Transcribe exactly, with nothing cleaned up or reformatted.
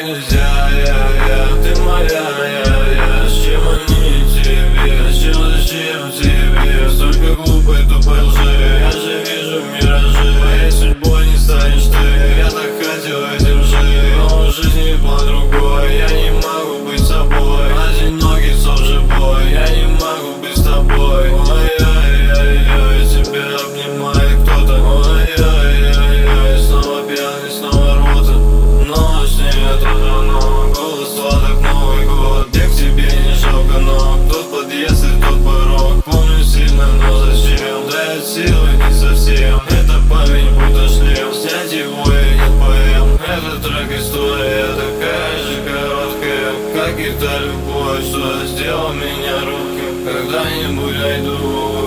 нельзя, я, я, ты моя, я, я. С чем они тебе, с чем, зачем тебе столько глупой, тупой лжи? Я же вижу миражи, моей судьбой не станешь ты. Я так хотел этим жить, но в жизни по другой. Я не могу быть собой, одинокий сон живой. Я не могу быть с тобой. Ой-ой-ой-ой, тебя обнимает кто-то. Ой-ой-ой-ой, снова пьяный, снова рвота. Но с ней это равно, голос сладок, Новый год. Где к тебе не жалко ног, тот подъезд и тот порог. Помню сильно, но зачем? Дает силы не совсем. Это память будто шлем, снять его и нет поэм. Этот трек история такая же короткая, как и та любовь, что сделал меня руки. Когда-нибудь найду